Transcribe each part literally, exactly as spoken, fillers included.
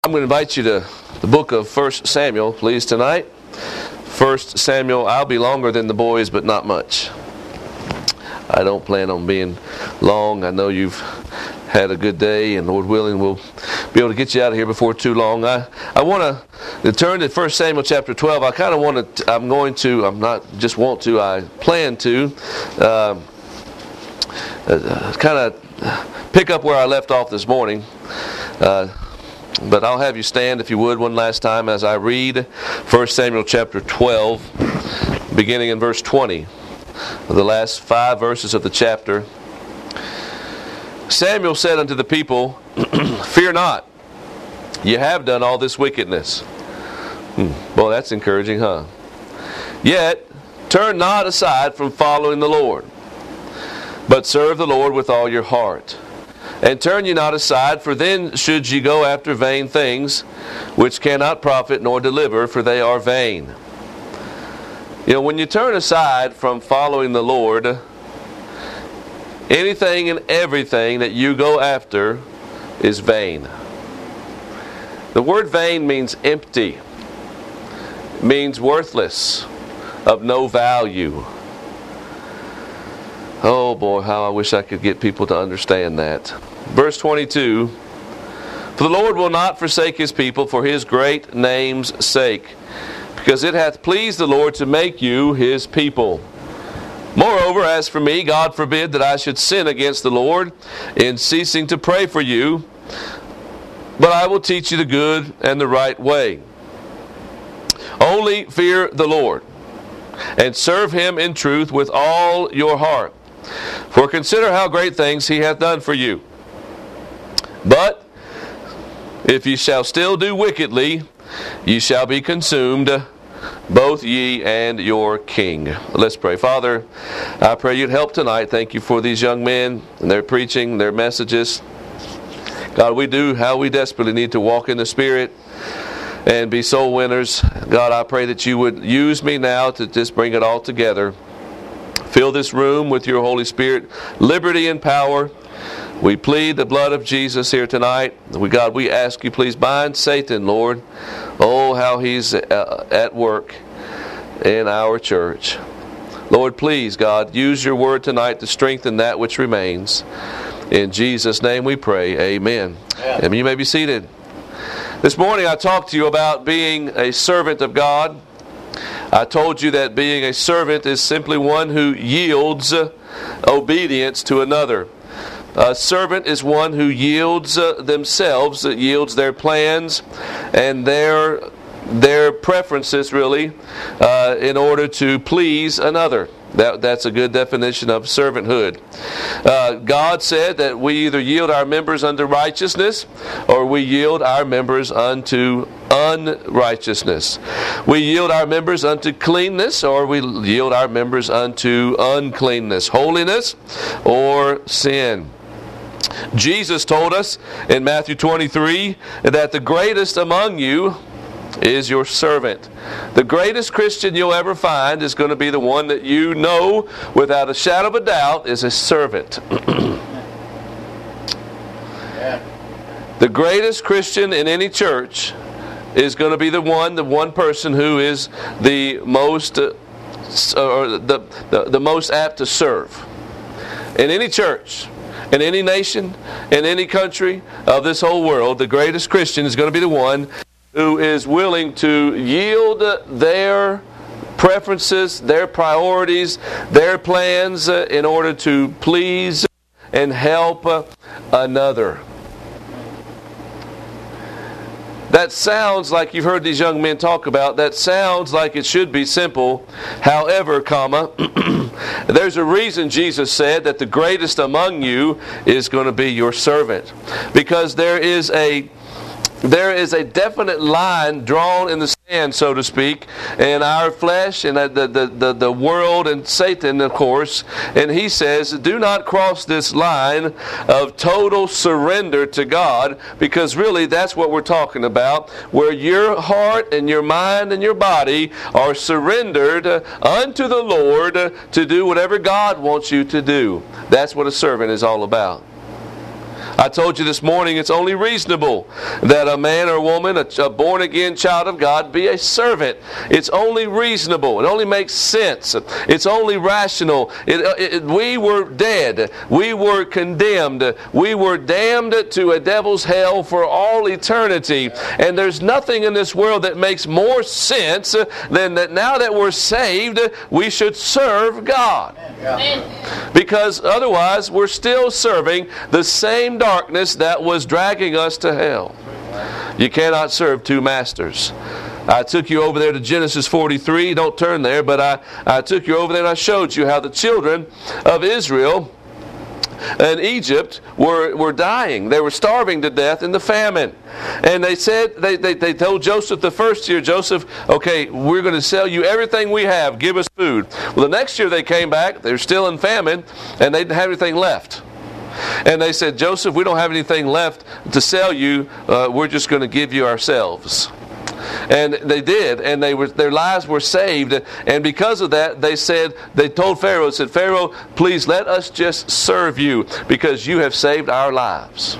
I'm going to invite you to the book of First Samuel, please, tonight. First Samuel, I'll be longer than the boys, but not much. I don't plan on being long. I know you've had a good day, and Lord willing, we'll be able to get you out of here before too long. I, I want to turn to First Samuel chapter twelve. I kind of want to, I'm going to, I'm not just want to, I plan to uh, uh, kind of pick up where I left off this morning. Uh, But I'll have you stand, if you would, one last time as I read First Samuel chapter twelve, beginning in verse twenty, the last five verses of the chapter. Samuel said unto the people, Fear not, ye have done all this wickedness. Hmm. Boy, that's encouraging, huh? Yet turn not aside from following the Lord, but serve the Lord with all your heart. And turn ye not aside, for then should ye go after vain things, which cannot profit nor deliver, for they are vain. You know, when you turn aside from following the Lord, anything and everything that you go after is vain. The word vain means empty, means worthless, of no value. Oh boy, how I wish I could get people to understand that. Verse twenty-two, For the Lord will not forsake His people for His great name's sake, because it hath pleased the Lord to make you His people. Moreover, as for me, God forbid that I should sin against the Lord in ceasing to pray for you, but I will teach you the good and the right way. Only fear the Lord, and serve Him in truth with all your heart. For consider how great things He hath done for you. But if ye shall still do wickedly, ye shall be consumed, both ye and your king. Let's pray. Father, I pray you'd help tonight. Thank you for these young men and their preaching, their messages. God, we do how we desperately need to walk in the Spirit and be soul winners. God, I pray that you would use me now to just bring it all together. Fill this room with your Holy Spirit, liberty and power. We plead the blood of Jesus here tonight. We, God, we ask you, please bind Satan, Lord. Oh, how he's at work in our church. Lord, please, God, use your word tonight to strengthen that which remains. In Jesus' name we pray. Amen. Yeah. And you may be seated. This morning I talked to you about being a servant of God. I told you that being a servant is simply one who yields obedience to another. A servant is one who yields uh, themselves, that yields their plans and their their preferences, really, uh, in order to please another. That, that's a good definition of servanthood. Uh, God said that we either yield our members unto righteousness or we yield our members unto unrighteousness. We yield our members unto cleanness or we yield our members unto uncleanness, holiness or sin. Jesus told us in Matthew twenty-three that the greatest among you is your servant. The greatest Christian you'll ever find is going to be the one that you know without a shadow of a doubt is a servant. The greatest Christian in any church is going to be the one, the one person who is the most, uh, or the, the the most apt to serve in any church. In any nation, in any country of this whole world, the greatest Christian is going to be the one who is willing to yield their preferences, their priorities, their plans uh, in order to please and help uh, another. That sounds like you've heard these young men talk about. That sounds like it should be simple. However, comma, there's a reason Jesus said that the greatest among you is going to be your servant. Because there is a There is a definite line drawn in the sand, so to speak, in our flesh and the, the, the, the world and Satan, of course. And he says, do not cross this line of total surrender to God, because really that's what we're talking about, where your heart and your mind and your body are surrendered unto the Lord to do whatever God wants you to do. That's what a servant is all about. I told you this morning it's only reasonable that a man or woman, a, a born-again child of God, be a servant. It's only reasonable. It only makes sense. It's only rational. It, it, we were dead. We were condemned. We were damned to a devil's hell for all eternity. And there's nothing in this world that makes more sense than that now that we're saved, we should serve God. Because otherwise, we're still serving the same darkness that was dragging us to hell. You cannot serve two masters. I took you over there to Genesis forty-three. Don't turn there, but I, I took you over there and I showed you how the children of Israel and Egypt were, were dying. They were starving to death in the famine. And they said, they, they, they told Joseph the first year, Joseph, okay, we're going to sell you everything we have. Give us food. Well, the next year they came back. They were still in famine, and they didn't have anything left. And they said, Joseph, we don't have anything left to sell you. Uh, we're just going to give you ourselves. And they did, and they were, their lives were saved. And because of that, they said, they told Pharaoh, said, Pharaoh, please let us just serve you because you have saved our lives.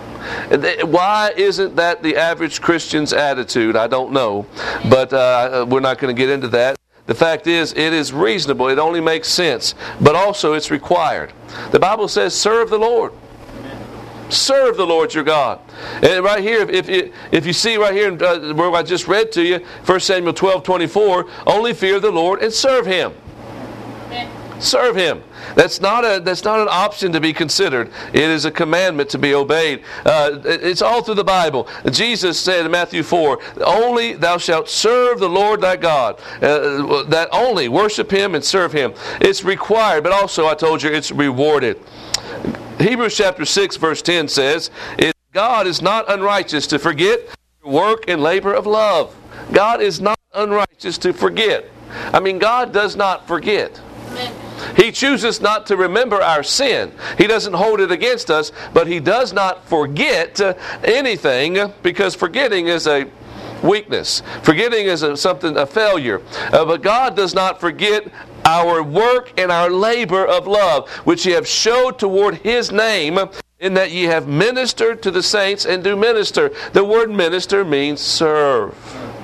Why isn't that the average Christian's attitude? I don't know, but uh, we're not going to get into that. The fact is, it is reasonable. It only makes sense, but also it's required. The Bible says, serve the Lord. Serve the Lord your God. And right here, if you, if you see right here uh, where I just read to you, First Samuel twelve twenty-four, only fear the Lord and serve Him. Amen. Serve Him. That's not a that's not an option to be considered. It is a commandment to be obeyed. Uh, it's all through the Bible. Jesus said in Matthew four, only thou shalt serve the Lord thy God. Uh, that only, worship Him and serve Him. It's required, but also I told you it's rewarded. Hebrews chapter six verse ten says, God is not unrighteous to forget your work and labor of love. God is not unrighteous to forget. I mean, God does not forget. He chooses not to remember our sin. He doesn't hold it against us, but He does not forget anything, because forgetting is a weakness. Forgetting is a, something, a failure. Uh, but God does not forget our work and our labor of love, which ye have showed toward His name, in that ye have ministered to the saints and do minister. The word minister means serve.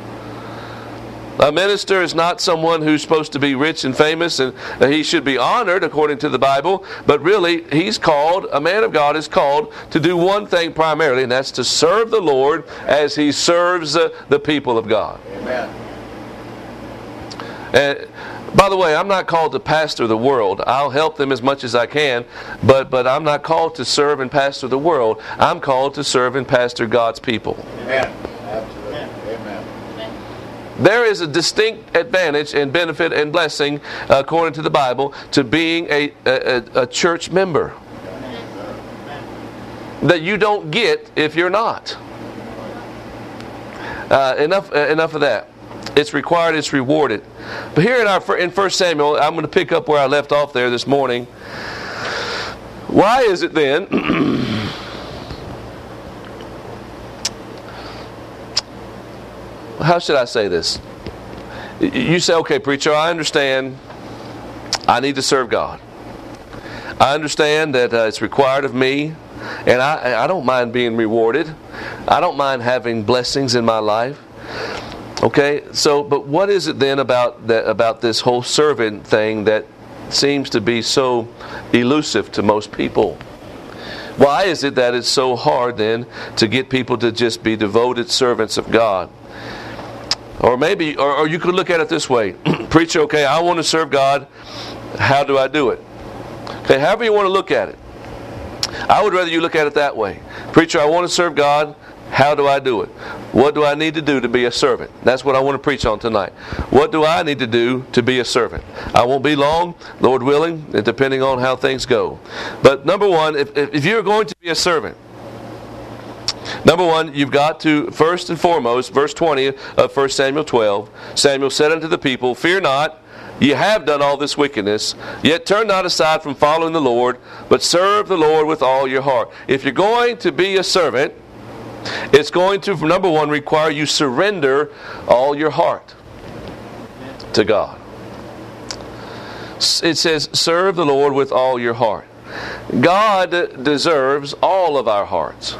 A minister is not someone who's supposed to be rich and famous, and he should be honored according to the Bible, but really he's called, a man of God is called to do one thing primarily, and that's to serve the Lord as he serves uh, the people of God. Amen. And by the way, I'm not called to pastor the world. I'll help them as much as I can, but but I'm not called to serve and pastor the world. I'm called to serve and pastor God's people. Amen. Absolutely. Amen. There is a distinct advantage and benefit and blessing, uh, according to the Bible, to being a, a, a church member that you don't get if you're not. Uh, enough, uh, enough of that. It's required, it's rewarded. But here in our in First Samuel, I'm going to pick up where I left off there this morning. Why is it then how should I say this? You say, okay, preacher, I understand I need to serve God. I understand that uh, it's required of me, and I, I don't mind being rewarded. I don't mind having blessings in my life. Okay, so, but what is it then about that, about this whole servant thing that seems to be so elusive to most people? Why is it that it's so hard then to get people to just be devoted servants of God? Or maybe, or, or you could look at it this way. Preacher, okay, I want to serve God. How do I do it? Okay, however you want to look at it. I would rather you look at it that way. Preacher, I want to serve God. How do I do it? What do I need to do to be a servant? That's what I want to preach on tonight. What do I need to do to be a servant? I won't be long, Lord willing, depending on how things go. But number one, if, if you're going to be a servant, number one, you've got to, first and foremost, verse twenty of First Samuel twelve, Samuel said unto the people, fear not, ye have done all this wickedness, yet turn not aside from following the Lord, but serve the Lord with all your heart. If you're going to be a servant, it's going to, number one, require you surrender all your heart to God. It says, serve the Lord with all your heart. God deserves all of our hearts.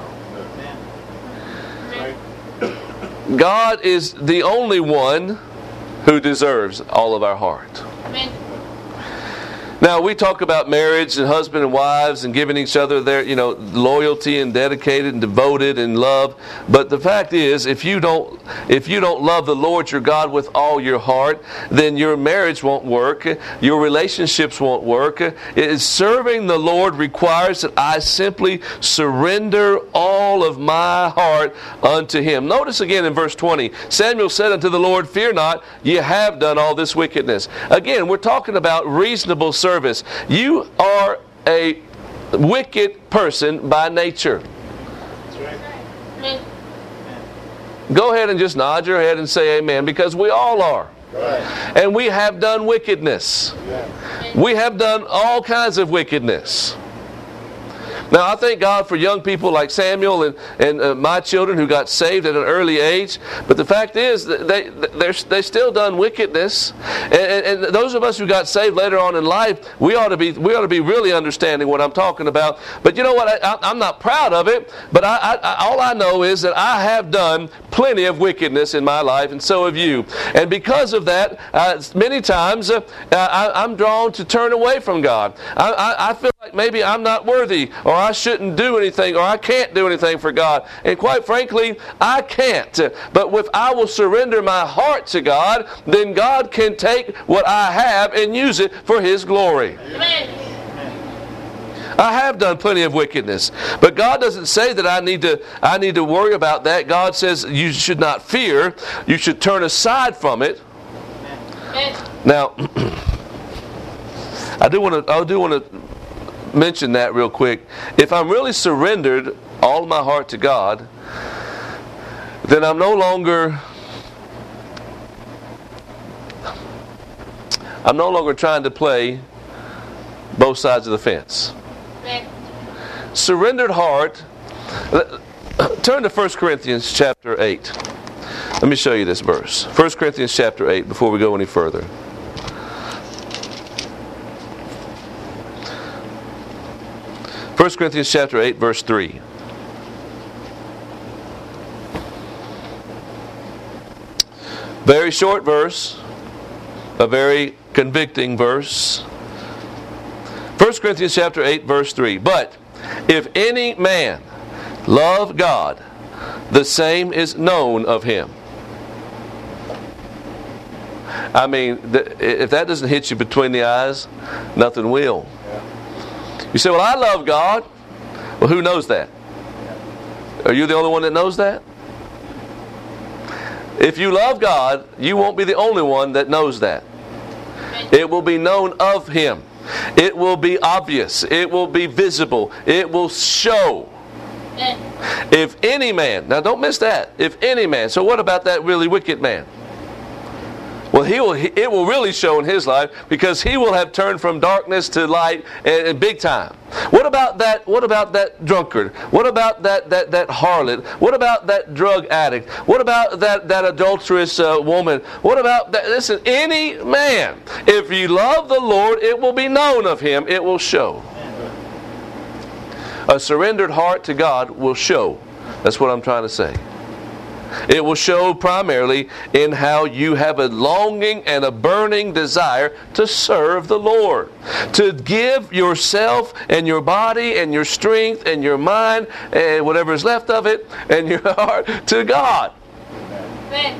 God is the only one who deserves all of our heart. Amen. Now, we talk about marriage and husband and wives and giving each other their, you know, loyalty and dedicated and devoted and love. But the fact is, if you don't, if you don't love the Lord your God with all your heart, then your marriage won't work. Your relationships won't work. It is serving the Lord requires that I simply surrender all of my heart unto Him. Notice again in verse twenty, Samuel said unto the Lord, "Fear not, ye have done all this wickedness." Again, we're talking about reasonable service. Service. You are a wicked person by nature. Amen. Go ahead and just nod your head and say amen, because we all are. Right. And we have done wickedness. Yeah. We have done all kinds of wickedness. Now, I thank God for young people like Samuel and, and uh, my children who got saved at an early age. But the fact is, that they they're, they still done wickedness. And, and, and those of us who got saved later on in life, we ought to be we ought to be really understanding what I'm talking about. But you know what? I, I, I'm not proud of it. But I, I, all I know is that I have done plenty of wickedness in my life, and so have you. And because of that, uh, many times uh, I, I'm drawn to turn away from God. I, I, I feel like maybe I'm not worthy, or I shouldn't do anything, or I can't do anything for God. And quite frankly, I can't. But if I will surrender my heart to God, then God can take what I have and use it for His glory. Amen. I have done plenty of wickedness, but God doesn't say that I need to I need to worry about that. God says you should not fear. You should turn aside from it. Amen. Now, I do want to I do want to mention that real quick. If I'm really surrendered all of my heart to God, then I'm no longer I'm no longer trying to play both sides of the fence. Amen. Surrendered heart. Turn to First Corinthians chapter eight. Let me show you this verse. First Corinthians chapter eight before we go any further. First Corinthians chapter eight, verse three. Very short verse, a very convicting verse. First Corinthians chapter eight, verse three. But if any man love God, the same is known of him. I mean, if that doesn't hit you between the eyes, nothing will. You say, well, I love God. Well, who knows that? Are you the only one that knows that? If you love God, you won't be the only one that knows that. It will be known of Him. It will be obvious. It will be visible. It will show. If any man, now don't miss that. If any man, so what about that really wicked man? Well, he will. It will really show in his life, because he will have turned from darkness to light, and, and big time. What about that? What about that drunkard? What about that that that harlot? What about that drug addict? What about that that adulterous uh, woman? What about that? Listen, any man, if you love the Lord, it will be known of him. It will show. A surrendered heart to God will show. That's what I'm trying to say. It will show primarily in how you have a longing and a burning desire to serve the Lord. To give yourself and your body and your strength and your mind and whatever is left of it and your heart to God. Amen.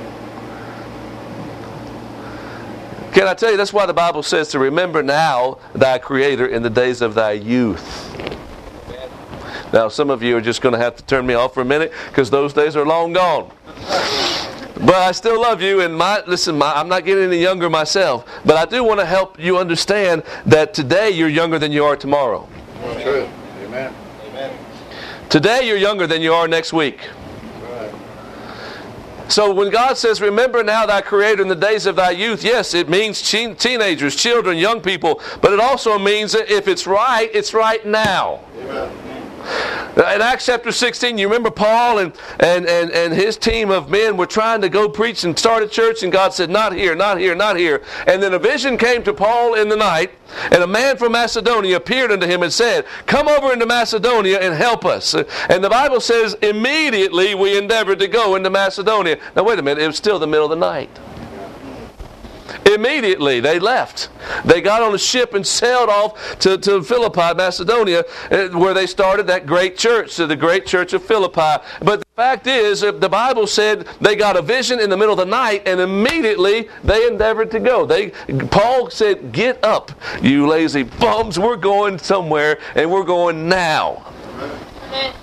Can I tell you, that's why the Bible says to remember now thy Creator in the days of thy youth. Now, some of you are just going to have to turn me off for a minute, because those days are long gone. But I still love you, and my listen, my, I'm not getting any younger myself, but I do want to help you understand that today you're younger than you are tomorrow. True. Amen. Amen. Today you're younger than you are next week. Right. So when God says, remember now thy Creator in the days of thy youth, yes, it means teen- teenagers, children, young people, but it also means that if it's right, it's right now. Amen. In Acts chapter sixteen, you remember Paul and, and, and, and his team of men were trying to go preach and start a church, and God said, not here, not here, not here. And then a vision came to Paul in the night, and a man from Macedonia appeared unto him and said, come over into Macedonia and help us. And the Bible says, immediately we endeavored to go into Macedonia. Now wait a minute, it was still the middle of the night. Immediately they left. They got on a ship and sailed off to, to Philippi, Macedonia, where they started that great church, to the great church of Philippi. But the fact is, the Bible said they got a vision in the middle of the night, and immediately they endeavored to go. They, Paul said, get up, you lazy bums. We're going somewhere, and we're going now. Amen.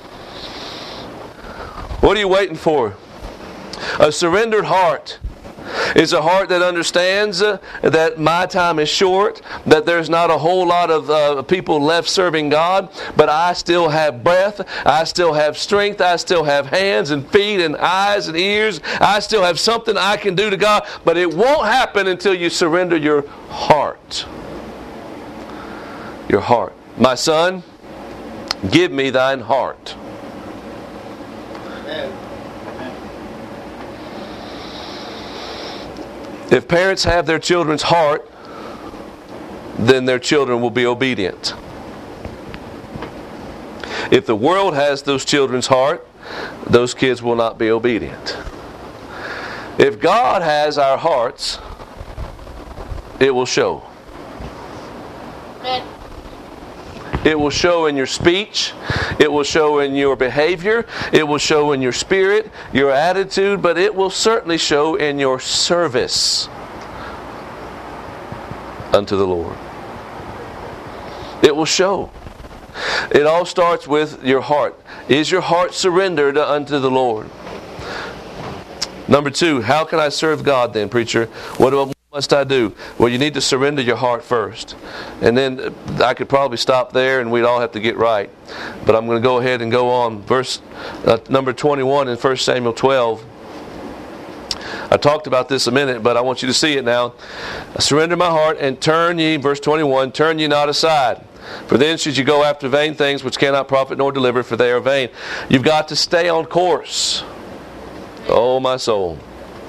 What are you waiting for? A surrendered heart. It's a heart that understands uh, that my time is short, that there's not a whole lot of uh, people left serving God, but I still have breath, I still have strength, I still have hands and feet and eyes and ears, I still have something I can do to God, but it won't happen until you surrender your heart. Your heart. My son, give me thine heart. Amen. If parents have their children's heart, then their children will be obedient. If the world has those children's heart, those kids will not be obedient. If God has our hearts, it will show. Amen. It will show in your speech. It will show in your behavior. It will show in your spirit, your attitude, but it will certainly show in your service unto the Lord. It will show. It all starts with your heart. Is your heart surrendered unto the Lord? Number two, how can I serve God then, preacher? What do I must I do? Well, you need to surrender your heart first. And then I could probably stop there and we'd all have to get right. But I'm going to go ahead and go on. Verse uh, number twenty-one in First Samuel twelve. I talked about this a minute, but I want you to see it now. I surrender my heart and turn ye, verse twenty-one, turn ye not aside. For then should you go after vain things which cannot profit nor deliver, for they are vain. You've got to stay on course. Oh, my soul.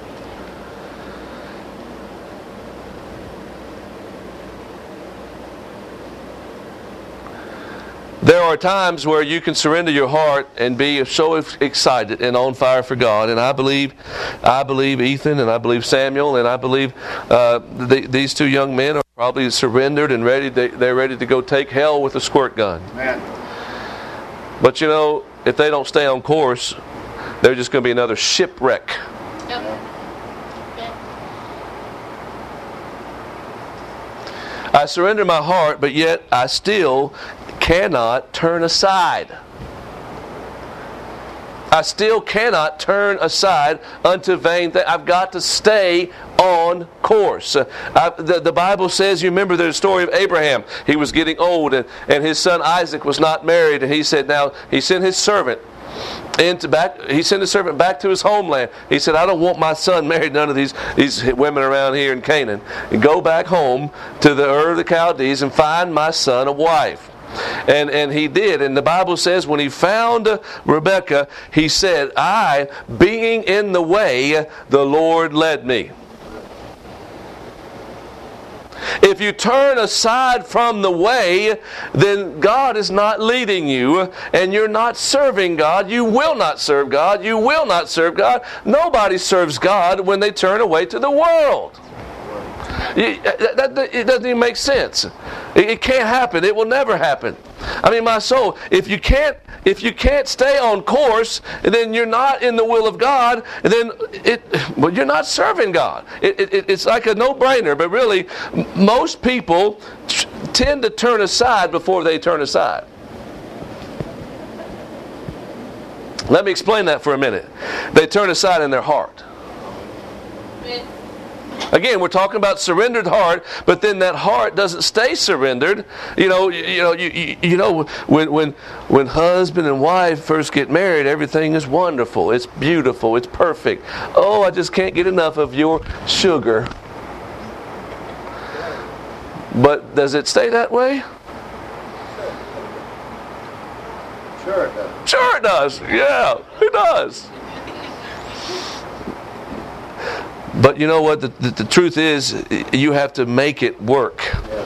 There are times where you can surrender your heart and be so excited and on fire for God. And I believe, I believe Ethan and I believe Samuel and I believe uh, the, these two young men are probably surrendered and ready. To, they're ready to go take hell with a squirt gun. Amen. But you know, if they don't stay on course, they're just going to be another shipwreck. Yep. Amen. I surrender my heart, but yet I still cannot turn aside. I still cannot turn aside unto vain things. I've got to stay on course. Uh, I, the, the Bible says, you remember the story of Abraham. He was getting old and, and his son Isaac was not married. And he said, now, he sent his servant into back. He sent his servant back to his homeland. He said, I don't want my son married none of these, these women around here in Canaan. And go back home to the Ur of the Chaldees and find my son a wife. And and he did. And the Bible says when he found Rebekah, he said, I, being in the way, the Lord led me. If you turn aside from the way, then God is not leading you, and you're not serving God. You will not serve God. You will not serve God. Nobody serves God when they turn away to the world. It doesn't even make sense. It can't happen. It will never happen. I mean, my soul, if you can't if you can't stay on course, then you're not in the will of God, and then it well, you're not serving God. It, it, it's like a no-brainer, but really, most people t- tend to turn aside before they turn aside. Let me explain that for a minute. They turn aside in their heart. Amen. Again, we're talking about surrendered heart, but then that heart doesn't stay surrendered. You know, you, you know, you, you, you know, when when when husband and wife first get married, everything is wonderful. It's beautiful. It's perfect. Oh, I just can't get enough of your sugar. But does it stay that way? Sure it does. Sure it does. Yeah, it does. But you know what? The, the, the truth is, you have to make it work. Yes.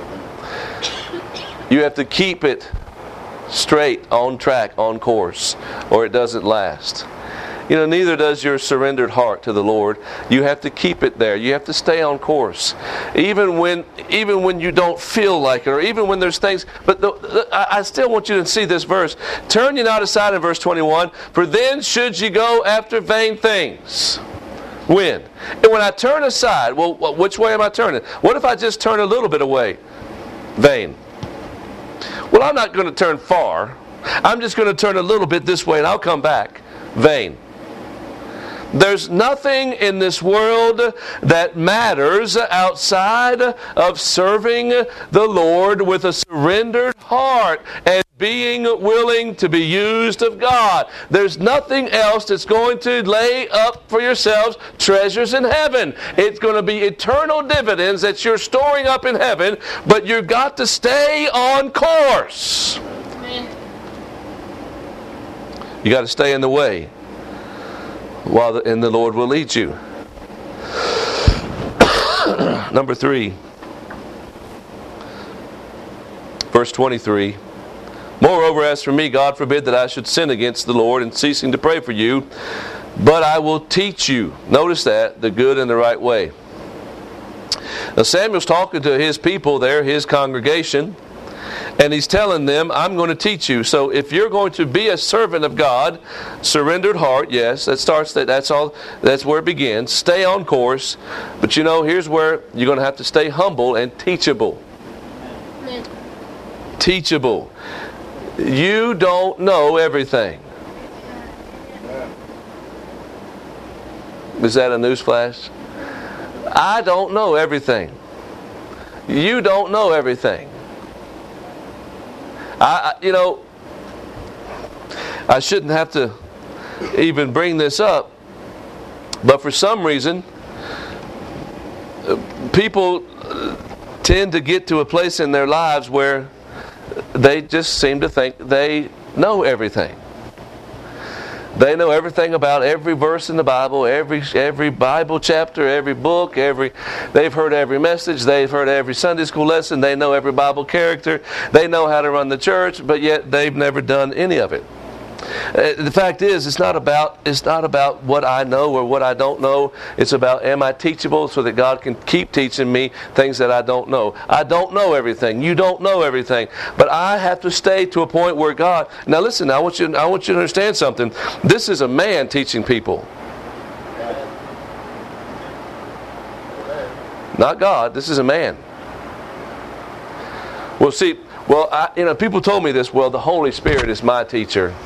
You have to keep it straight, on track, on course, or it doesn't last. You know, neither does your surrendered heart to the Lord. You have to keep it there. You have to stay on course, even when even when you don't feel like it, or even when there's things. But the, the, I still want you to see this verse. Turn you not aside in verse twenty-one. For then should you go after vain things. When? And when I turn aside, well, which way am I turning? What if I just turn a little bit away? Vain. Well, I'm not going to turn far. I'm just going to turn a little bit this way and I'll come back. Vain. There's nothing in this world that matters outside of serving the Lord with a surrendered heart and being willing to be used of God. There's nothing else that's going to lay up for yourselves treasures in heaven. It's going to be eternal dividends that you're storing up in heaven, but you've got to stay on course. Amen. You got to stay in the way, while the, and the Lord will lead you. Number three, verse twenty-three. Moreover, as for me, God forbid that I should sin against the Lord in ceasing to pray for you, but I will teach you, notice that, the good and the right way. Now Samuel's talking to his people there, his congregation, and he's telling them, I'm going to teach you. So if you're going to be a servant of God, surrendered heart, yes, that starts that that's all that's where it begins. Stay on course. But you know, here's where you're going to have to stay humble and teachable. Amen. Teachable. You don't know everything. Is that a newsflash? I don't know everything. You don't know everything. I, I, you know, I shouldn't have to even bring this up, but for some reason, people tend to get to a place in their lives where they just seem to think they know everything. They know everything about every verse in the Bible, every every Bible chapter, every book, every they've heard every message, they've heard every Sunday school lesson, they know every Bible character, they know how to run the church, but yet they've never done any of it. Uh, the fact is, it's not about it's not about what I know or what I don't know. It's about, am I teachable so that God can keep teaching me things that I don't know. I don't know everything. You don't know everything. But I have to stay to a point where God... Now listen, I want you, I want you to understand something. This is a man teaching people. Not God. This is a man. Well, see, well, I, you know, people told me this, well, the Holy Spirit is my teacher.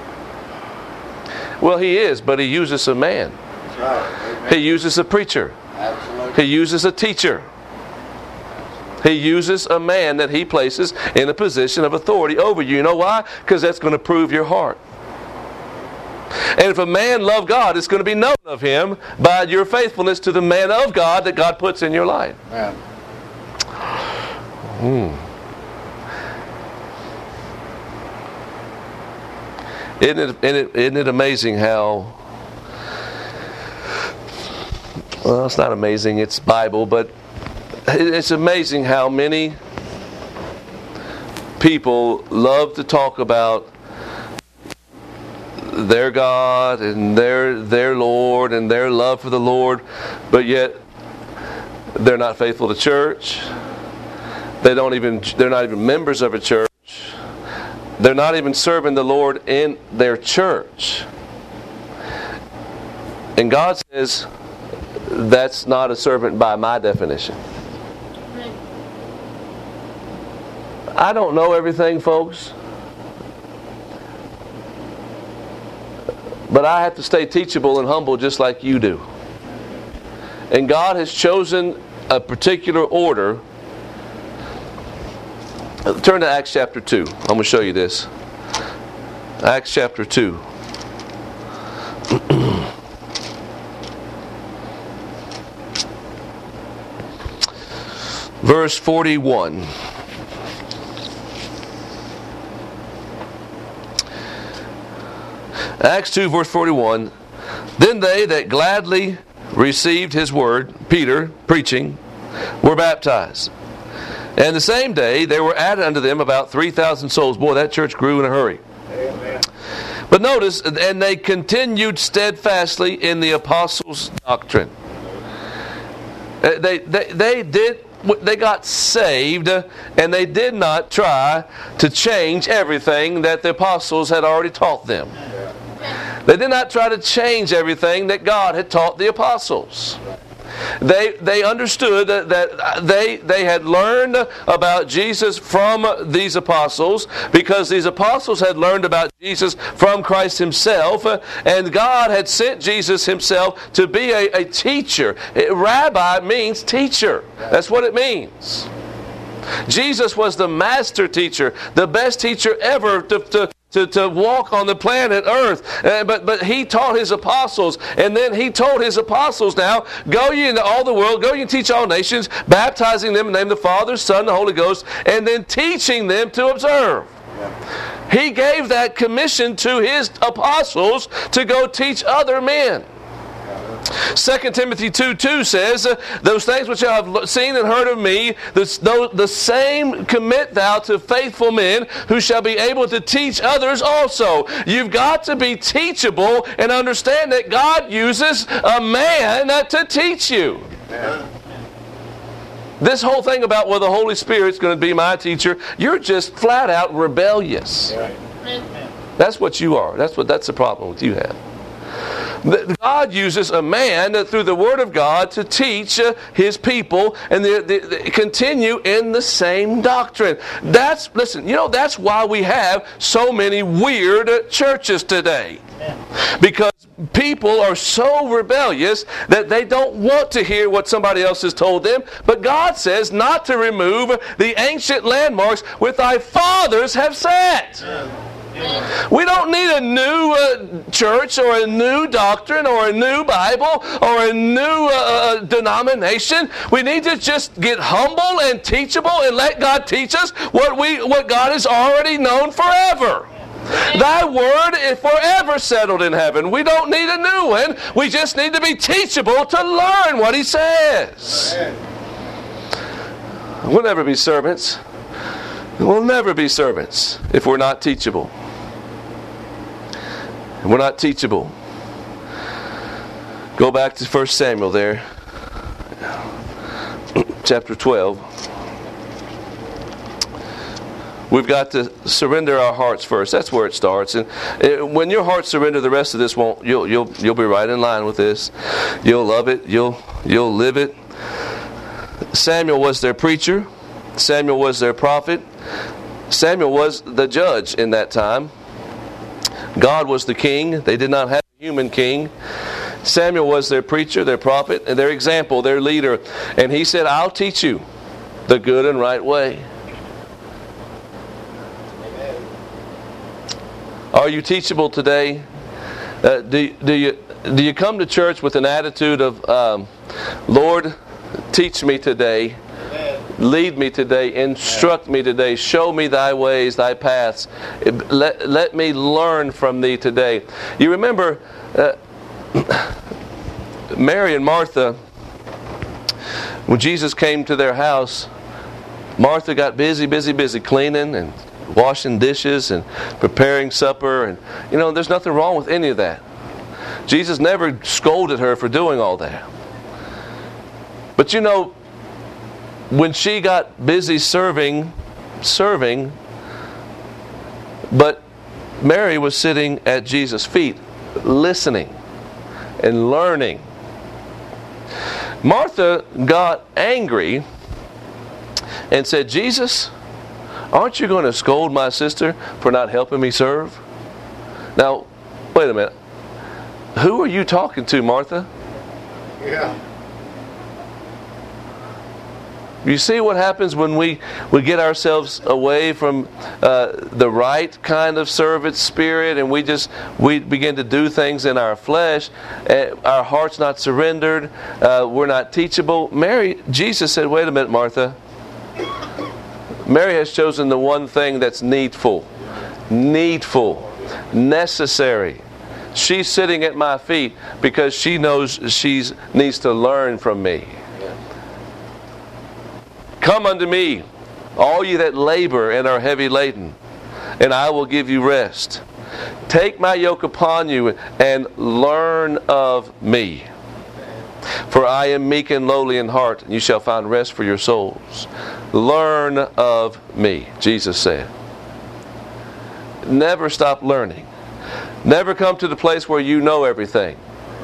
Well, He is, but He uses a man. That's right. He uses a preacher. Absolutely. He uses a teacher. He uses a man that He places in a position of authority over you. You know why? Because that's going to prove your heart. And if a man love God, it's going to be known of him by your faithfulness to the man of God that God puts in your life. Amen. Hmm. Isn't it, isn't, it, isn't it amazing how, well, it's not amazing, it's Bible, but it's amazing how many people love to talk about their God and their their Lord and their love for the Lord, but yet they're not faithful to church. They don't even they're not even members of a church. They're not even serving the Lord in their church. And God says, that's not a servant by my definition. I don't know everything, folks. But I have to stay teachable and humble just like you do. And God has chosen a particular order. Turn to Acts chapter two. I'm going to show you this. Acts chapter two. Verse forty-one. Acts two, verse forty-one. Then they that gladly received his word, Peter preaching, were baptized. And the same day there were added unto them about three thousand souls. Boy, that church grew in a hurry. Amen. But notice, and they continued steadfastly in the apostles' doctrine. They, they, they did... They got saved, and they did not try to change everything that the apostles had already taught them. They did not try to change everything that God had taught the apostles. They they understood that, that they they had learned about Jesus from these apostles, because these apostles had learned about Jesus from Christ Himself, and God had sent Jesus Himself to be a, a teacher. Rabbi means teacher. That's what it means. Jesus was the master teacher, the best teacher ever to, to To, to walk on the planet Earth. Uh, but, but He taught His apostles, and then He told His apostles, now, go ye into all the world, go ye and teach all nations, baptizing them in the name of the Father, Son, and the Holy Ghost, and then teaching them to observe. Yeah. He gave that commission to His apostles to go teach other men. Second Timothy two two says, those things which I have seen and heard of me, the, the same commit thou to faithful men, who shall be able to teach others also. You've got to be teachable and understand that God uses a man to teach you. Amen. This whole thing about, well, the Holy Spirit's going to be my teacher, you're just flat out rebellious. Amen. That's what you are. That's what. That's the problem with you have. God uses a man through the Word of God to teach His people, and they, they, they continue in the same doctrine. That's, listen, you know, that's why we have so many weird churches today. Because people are so rebellious that they don't want to hear what somebody else has told them. But God says not to remove the ancient landmarks which thy fathers have set. We don't need a new uh, church or a new doctrine or a new Bible or a new uh, denomination. We need to just get humble and teachable and let God teach us what we what God has already known forever. Thy word is forever settled in heaven. We don't need a new one. We just need to be teachable to learn what He says. We'll never be servants. We'll never be servants if we're not teachable. And we're not teachable. Go back to First Samuel there. Chapter twelve. We've got to surrender our hearts first. That's where it starts. And when your heart's surrendered, the rest of this won't. You'll you'll you'll be right in line with this. You'll love it. You'll you'll live it. Samuel was their preacher. Samuel was their prophet. Samuel was the judge in that time. God was the king. They did not have a human king. Samuel was their preacher, their prophet, and their example, their leader. And he said, I'll teach you the good and right way. Are you teachable today? Uh, do, do you do you come to church with an attitude of, um, Lord, teach me today, lead me today, instruct me today, show me thy ways, thy paths. Let, let me learn from thee today. You remember uh, Mary and Martha, when Jesus came to their house, Martha got busy, busy, busy cleaning and washing dishes and preparing supper. And you know, there's nothing wrong with any of that. Jesus never scolded her for doing all that. But you know, when she got busy serving, serving, but Mary was sitting at Jesus' feet, listening and learning. Martha got angry and said, Jesus, aren't you going to scold my sister for not helping me serve? Now, wait a minute. Who are you talking to, Martha? Yeah. You see what happens when we, we get ourselves away from uh, the right kind of servant spirit, and we just we begin to do things in our flesh. Uh, our heart's not surrendered. Uh, we're not teachable. Mary, Jesus said, wait a minute, Martha. Mary has chosen the one thing that's needful, needful, necessary. she's sitting at my feet because she knows she needs to learn from me. Come unto me, all you that labor and are heavy laden, and I will give you rest. Take my yoke upon you and learn of me. For I am meek and lowly in heart, and you shall find rest for your souls. Learn of me, Jesus said. Never stop learning. Never come to the place where you know everything.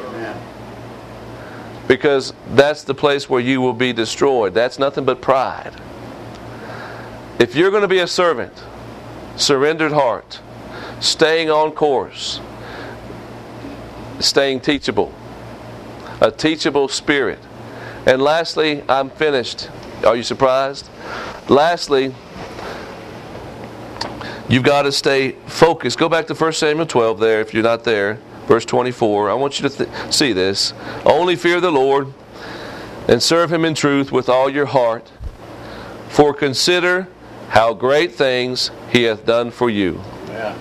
Because that's the place where you will be destroyed. That's nothing but pride. If you're going to be a servant, surrendered heart, staying on course, staying teachable, a teachable spirit. And lastly, I'm finished. Are you surprised? Lastly, you've got to stay focused. Go back to First Samuel twelve there if you're not there. Verse twenty-four. I want you to th- see this. Only fear the Lord and serve Him in truth with all your heart. For consider how great things He hath done for you. Yeah.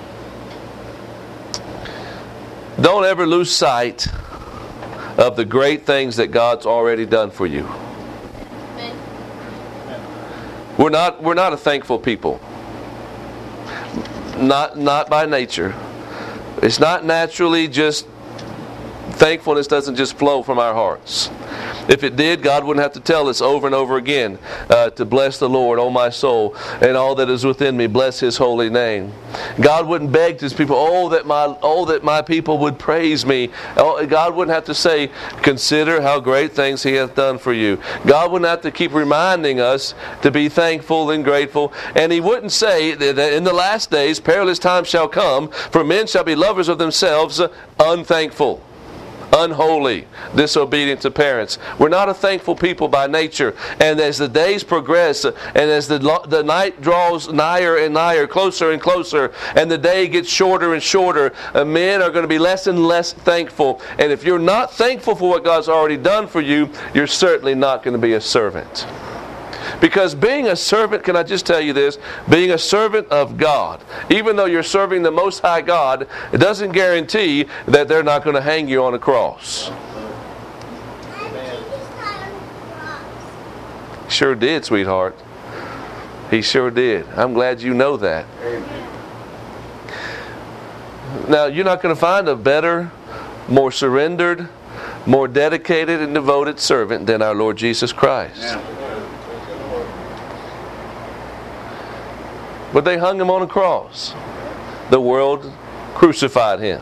Don't ever lose sight of the great things that God's already done for you. We're not we're not a thankful people. Not not by nature. It's not naturally just, thankfulness doesn't just flow from our hearts. If it did, God wouldn't have to tell us over and over again uh, to bless the Lord, O my soul, and all that is within me, bless His holy name. God wouldn't beg to His people, oh that my oh that my people would praise me. Oh, God wouldn't have to say, consider how great things He hath done for you. God wouldn't have to keep reminding us to be thankful and grateful. And He wouldn't say that in the last days perilous times shall come, for men shall be lovers of themselves, unthankful, unholy, disobedient to parents. We're not a thankful people by nature. And as the days progress, and as the the night draws nigher and nigher, closer and closer, and the day gets shorter and shorter, uh, men are going to be less and less thankful. And if you're not thankful for what God's already done for you, you're certainly not going to be a servant. Because being a servant, can I just tell you this? Being a servant of God, even though you're serving the Most High God, it doesn't guarantee that they're not going to hang you on a cross. Sure did, sweetheart. He sure did. I'm glad you know that. Now, you're not going to find a better, more surrendered, more dedicated and devoted servant than our Lord Jesus Christ. Yeah. But they hung Him on a cross. The world crucified Him.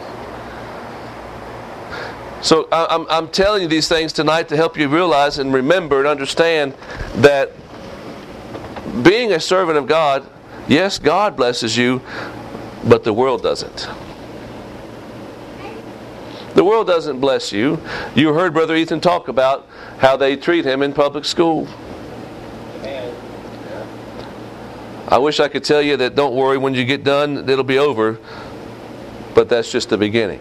So I'm, I'm telling you these things tonight to help you realize and remember and understand that being a servant of God, yes, God blesses you, but the world doesn't. The world doesn't bless you. You heard Brother Ethan talk about how they treat him in public school. I wish I could tell you that don't worry, when you get done, it'll be over. But that's just the beginning.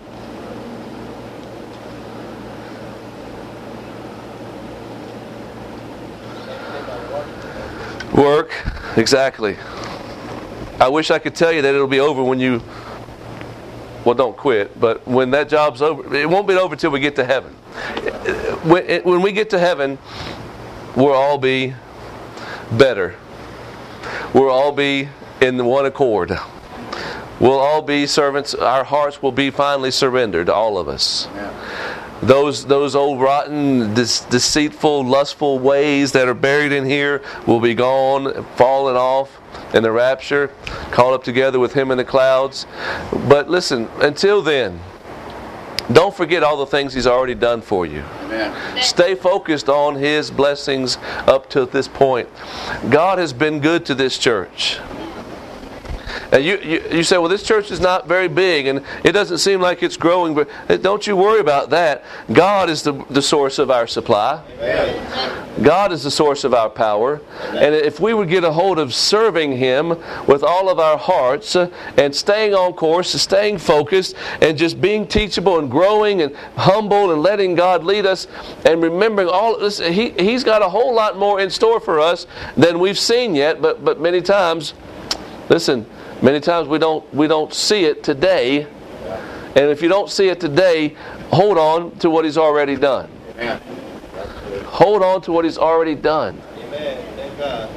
Work, exactly. I wish I could tell you that it'll be over when you, well, don't quit, but when that job's over, it won't be over till we get to heaven. When, when we get to heaven, we'll all be better. We'll all be in one accord. We'll all be servants. Our hearts will be finally surrendered, all of us. Yeah. Those those old rotten, dis- deceitful, lustful ways that are buried in here will be gone, falling off in the rapture, caught up together with Him in the clouds. But listen, until then, don't forget all the things He's already done for you. Amen. Stay focused on His blessings up to this point. God has been good to this church. And you, you, you say, well, this church is not very big and it doesn't seem like it's growing. But don't you worry about that. God is the, the source of our supply. Amen. God is the source of our power. Amen. And if we would get a hold of serving Him with all of our hearts uh, and staying on course, staying focused, and just being teachable and growing and humble and letting God lead us and remembering all this, he, He's got a whole lot more in store for us than we've seen yet. But but many times, listen, Many times we don't we don't see it today And if you don't see it today, hold on to what He's already done. Amen. Hold on to what He's already done. Amen. Thank God.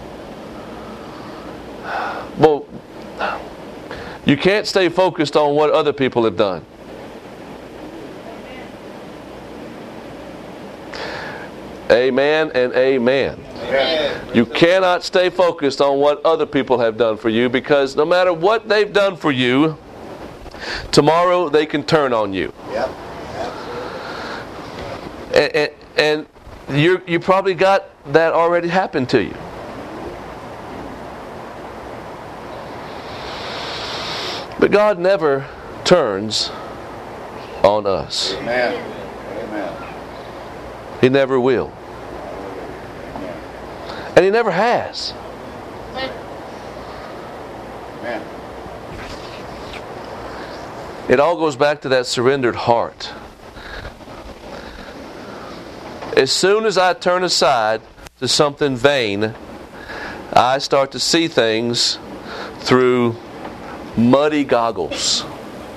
Well, you can't stay focused on what other people have done. Amen and amen. Amen. You cannot stay focused on what other people have done for you, because no matter what they've done for you, tomorrow they can turn on you. Yep. And, and, and you you probably got that already happened to you. But God never turns on us. Amen. Amen. He never will. And He never has. Amen. It all goes back to that surrendered heart. As soon as I turn aside to something vain, I start to see things through muddy goggles.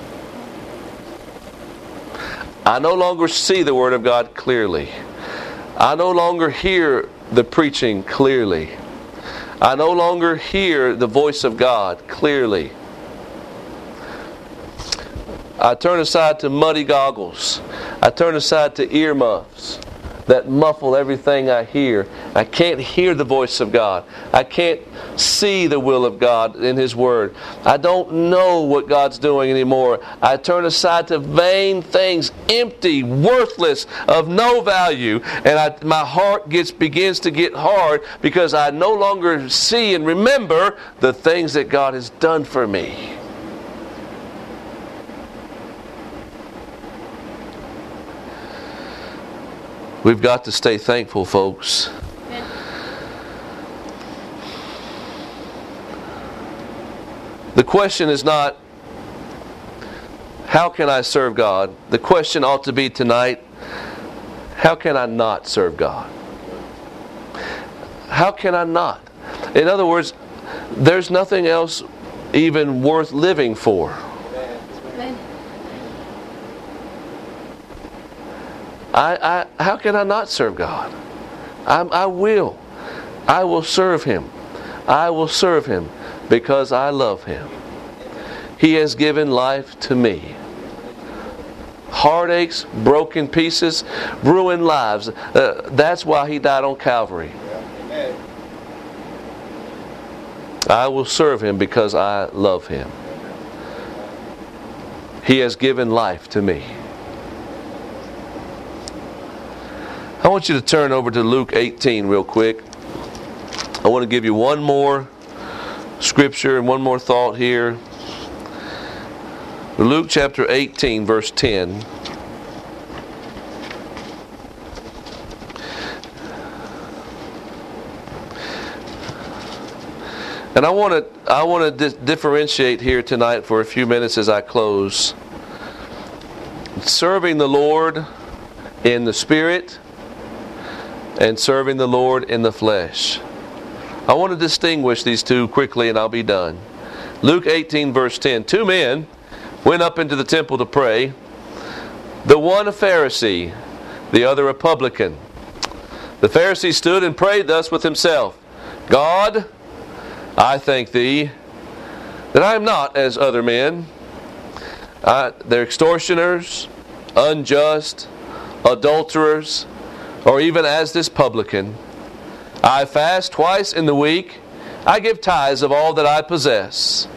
I no longer see the Word of God clearly. I no longer hear the preaching clearly. I no longer hear the voice of God clearly. I turn aside to muddy goggles. I turn aside to earmuffs that muffle everything I hear. I can't hear the voice of God. I can't see the will of God in His Word. I don't know what God's doing anymore. I turn aside to vain things, empty, worthless, of no value, and I, my heart gets begins to get hard because I no longer see and remember the things that God has done for me. We've got to stay thankful, folks. The question is not, how can I serve God? The question ought to be tonight, how can I not serve God? How can I not? In other words, there's nothing else even worth living for. I, I, how can I not serve God? I, I will. I will serve Him. I will serve Him because I love Him. He has given life to me. Heartaches, broken pieces, ruined lives. Uh, that's why He died on Calvary. I will serve Him because I love Him. He has given life to me. I want you to turn over to Luke eighteen real quick. I want to give you one more scripture and one more thought here. Luke chapter eighteen, verse ten. And I want to I want to di- differentiate here tonight for a few minutes as I close. Serving the Lord in the Spirit and serving the Lord in the flesh. I want to distinguish these two quickly and I'll be done. Luke eighteen verse ten. Two men went up into the temple to pray. The one a Pharisee, the other a publican. The Pharisee stood and prayed thus with himself. God, I thank Thee that I am not as other men. I, they're extortioners, unjust, adulterers, or even as this publican. I fast twice in the week. I give tithes of all that I possess.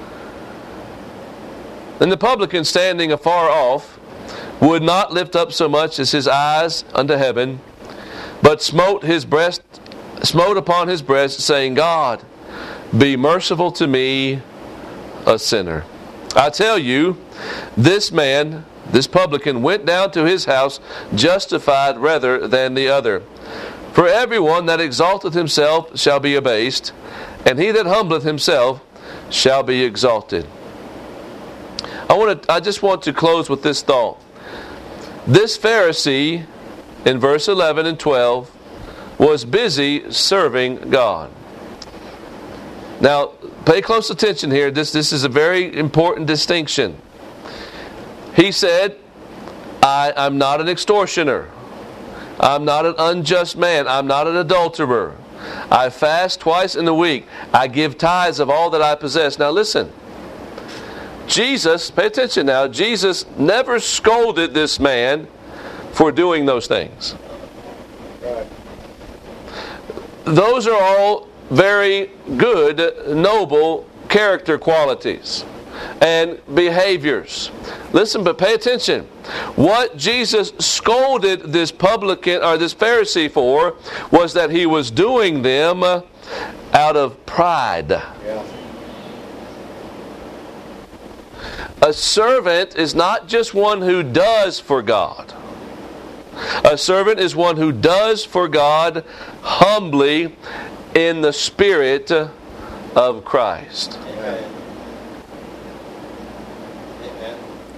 And the publican, standing afar off, would not lift up so much as his eyes unto heaven, but smote his breast, smote upon his breast, saying, God, be merciful to me, a sinner. I tell you, this man, this publican, went down to his house justified rather than the other. For everyone that exalteth himself shall be abased, and he that humbleth himself shall be exalted. I want to. I just want to close with this thought. This Pharisee, in verse eleven and twelve, was busy serving God. Now, pay close attention here. This, this is a very important distinction. He said, I, I'm not an extortioner. I'm not an unjust man. I'm not an adulterer. I fast twice in the week. I give tithes of all that I possess. Now listen. Jesus, pay attention now, Jesus never scolded this man for doing those things. Those are all very good, noble character qualities and behaviors. Listen, but pay attention. What Jesus scolded this publican or this Pharisee for was that he was doing them out of pride. Yeah. A servant is not just one who does for God. A servant is one who does for God humbly in the Spirit of Christ. Amen. Amen.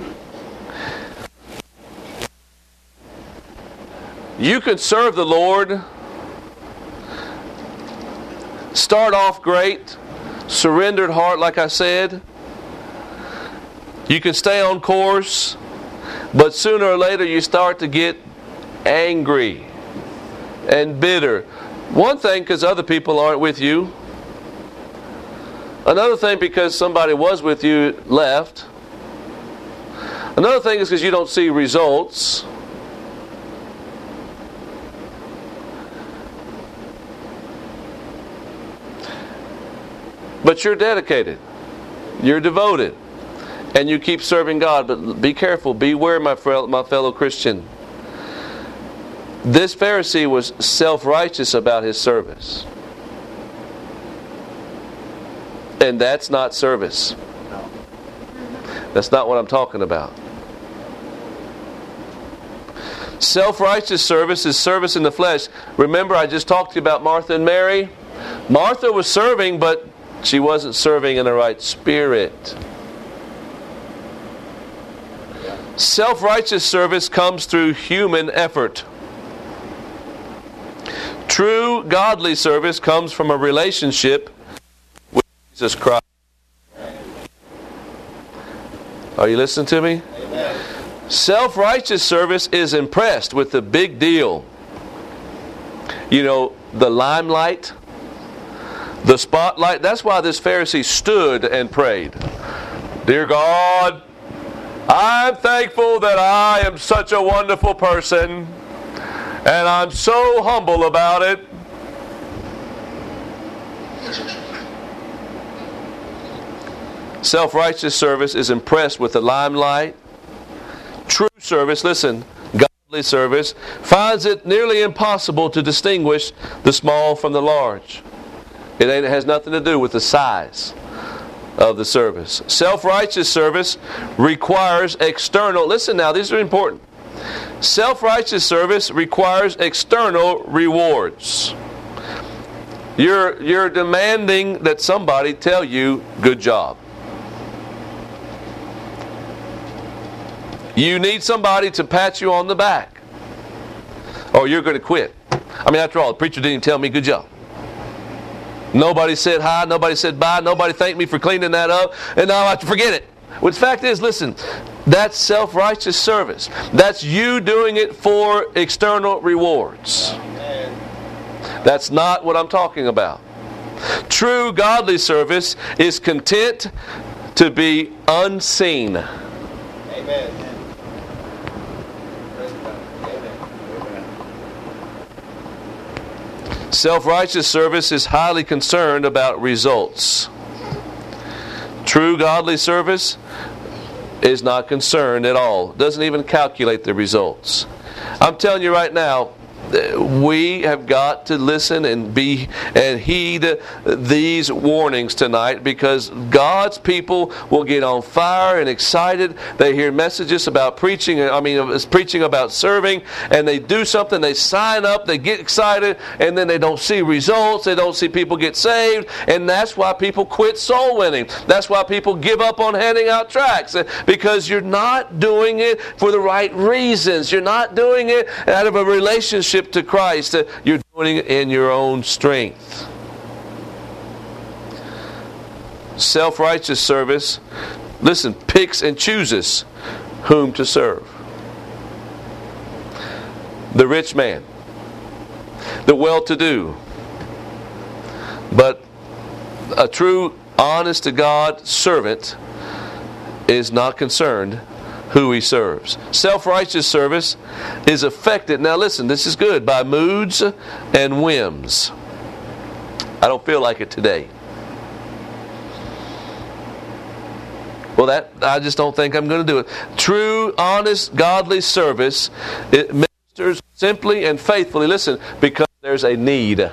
You can serve the Lord, start off great, surrendered heart like I said. You can stay on course, but sooner or later you start to get angry and bitter. One thing, because other people aren't with you. Another thing, because somebody was with you left. Another thing is because you don't see results. But you're dedicated. You're devoted. And you keep serving God. But be careful. Beware, my my fellow Christian. This Pharisee was self-righteous about his service. And that's not service. No. That's not what I'm talking about. Self-righteous service is service in the flesh. Remember, I just talked to you about Martha and Mary. Martha was serving, but she wasn't serving in the right spirit. Self-righteous service comes through human effort. True godly service comes from a relationship with Jesus Christ. Are you listening to me? Amen. Self-righteous service is impressed with the big deal. You know, the limelight, the spotlight. That's why this Pharisee stood and prayed. Dear God, I'm thankful that I am such a wonderful person, and I'm so humble about it. Self-righteous service is impressed with the limelight. True service, listen, godly service, finds it nearly impossible to distinguish the small from the large. It, ain't, it has nothing to do with the size of the service. Self-righteous service requires external, listen now, these are important. Self-righteous service requires external rewards. You're, you're demanding that somebody tell you, good job. You need somebody to pat you on the back, or you're going to quit. I mean, after all, the preacher didn't even tell me good job. Nobody said hi, nobody said bye, nobody thanked me for cleaning that up, and now I have to forget it. Well, the fact is, listen, that's self-righteous service. That's you doing it for external rewards. Amen. That's not what I'm talking about. True godly service is content to be unseen. Amen. Praise God. Amen. Amen. Self-righteous service is highly concerned about results. True godly service is not concerned at all. Doesn't even calculate the results. I'm telling you right now, we have got to listen and be and heed these warnings tonight, because God's people will get on fire and excited. They hear messages about preaching, I mean preaching about serving, and they do something, they sign up, they get excited, and then they don't see results, they don't see people get saved, and that's why people quit soul winning. That's why people give up on handing out tracts, because you're not doing it for the right reasons. You're not doing it out of a relationship to Christ. You're doing it in your own strength. Self-righteous service, listen, picks and chooses whom to serve. The rich man, the well-to-do, but a true, honest-to-God servant is not concerned who he serves. Self-righteous service is affected, now listen, this is good, by moods and whims. I don't feel like it today. Well, that I just don't think I'm going to do it. True, honest, godly service, it ministers simply and faithfully, listen, because there's a need.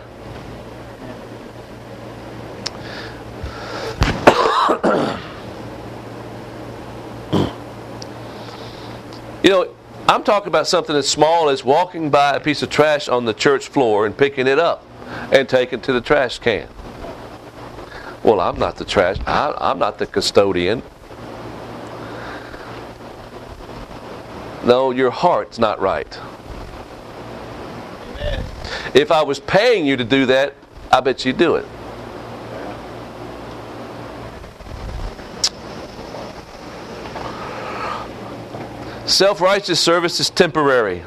You know, I'm talking about something as small as walking by a piece of trash on the church floor and picking it up and taking it to the trash can. Well, I'm not the trash. I, I'm not the custodian. No, your heart's not right. Amen. If I was paying you to do that, I bet you'd do it. Self-righteous service is temporary.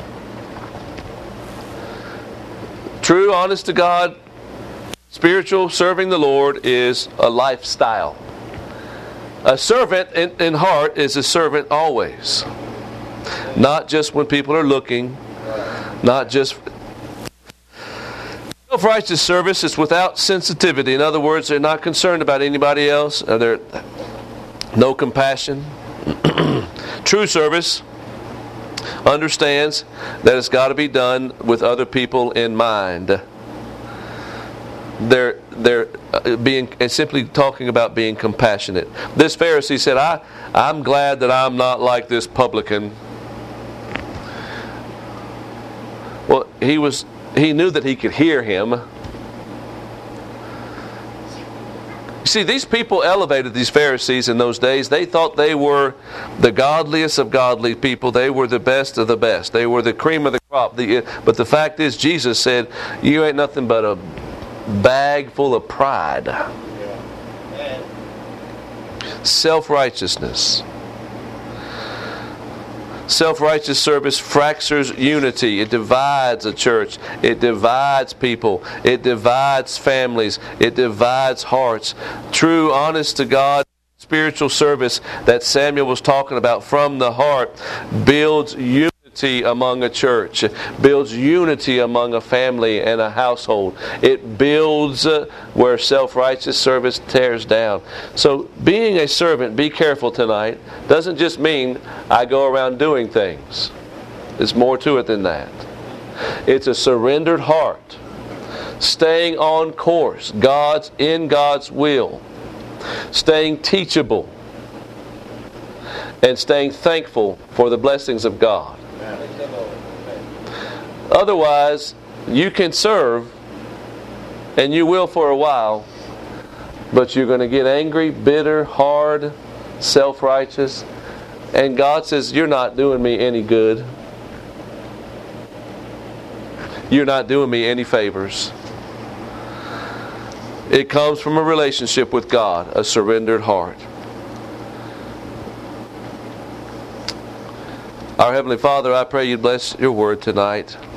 True, honest to God, spiritual serving the Lord is a lifestyle. A servant in, in heart is a servant always. Not just when people are looking. Not just... Self-righteous service is without sensitivity. In other words, they're not concerned about anybody else. Or they're no compassion. True service understands that it's got to be done with other people in mind. They're they're being and simply talking about being compassionate. This Pharisee said, "I I'm glad that I'm not like this publican." Well, he was he knew that he could hear him. See, these people elevated these Pharisees in those days. They thought they were the godliest of godly people. They were the best of the best. They were the cream of the crop. The, but the fact is, Jesus said, you ain't nothing but a bag full of pride. Yeah. Self-righteousness. Self-righteous service fractures unity. It divides a church. It divides people. It divides families. It divides hearts. True, honest to God, spiritual service that Samuel was talking about from the heart builds unity among a church. Builds unity among a family and a household. It builds uh, where self-righteous service tears down. So being a servant, be careful tonight, doesn't just mean I go around doing things. There's more to it than that. It's a surrendered heart. Staying on course. God's in God's will. Staying teachable. And staying thankful for the blessings of God. Otherwise, you can serve, and you will for a while, but you're going to get angry, bitter, hard, self-righteous, and God says, you're not doing me any good. You're not doing me any favors. It comes from a relationship with God, a surrendered heart. Our Heavenly Father, I pray you'd bless your word tonight.